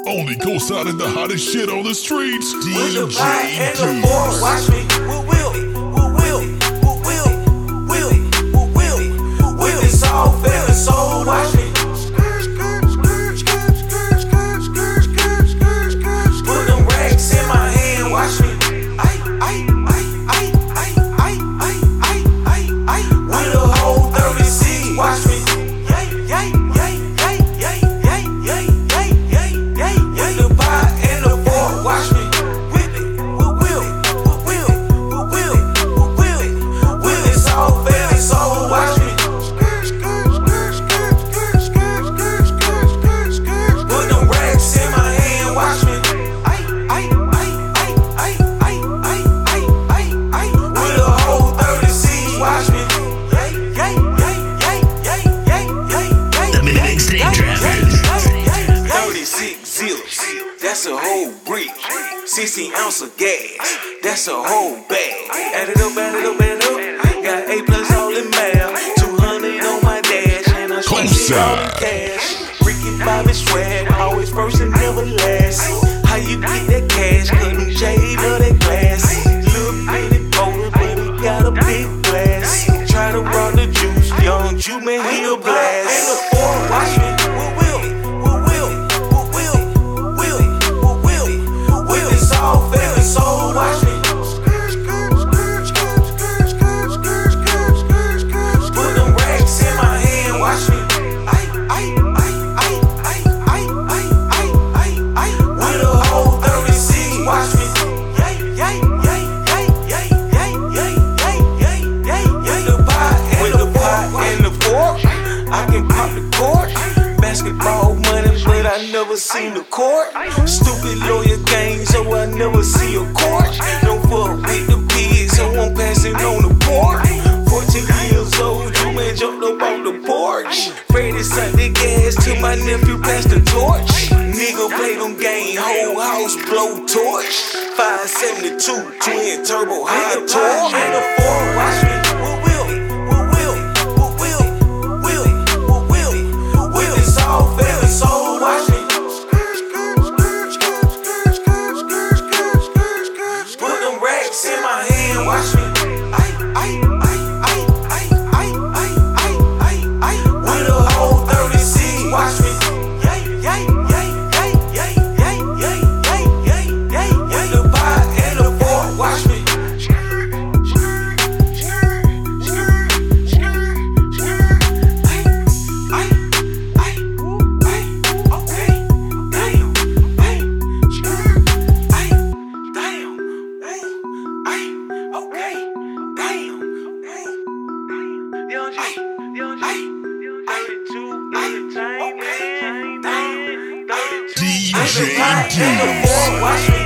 Only co-signing the hottest shit on the streets. With the DJ pie and the Deuce. fork, watch me. Will it's all feeling soul, watch me. Put them racks in my hand, watch me. With a whole 36, watch me. With the pie and the fork, watch me. Whip it, Will it's all feeling soul, watch me. Put them racks in my hand, watch me. With a whole 36, watch me. The mixtape trappers. 36 zips, that's a whole brick. 16 ounce of gas, that's a whole bag. Add it up. Got A+ all in math. 200 on my dash, and I'm swiping all the cash. Ricky Bobby swag, always first and never last. How you get that cash? Couldn't shade of that glass. Little bitty boulder, but he got a big glass. Try to run the juice, young Jew, man, he a blast. And the fork, watch me. Will it's all feeling soul, watch me. Put them racks in my hand, watch me. With a whole 36, watch me. With the pie and the fork, I can pop the cork. Basketball money, but I never seen the court. Stupid lawyer game, so I never see a court. Don't fuck with the pigs, so I'm passing on the port. 14 years old, you man jumped up on the porch. Freddy sucked the gas till my nephew passed the torch. Nigga play them game, whole house blow torch. 572, twin turbo high torch. And the fork, watch me. Will it's all feeling soul, watch me. Put them racks in my hand, watch me. With a whole 36, watch me. With the pie and the fork, watch me. DJ Deuce. Watch me.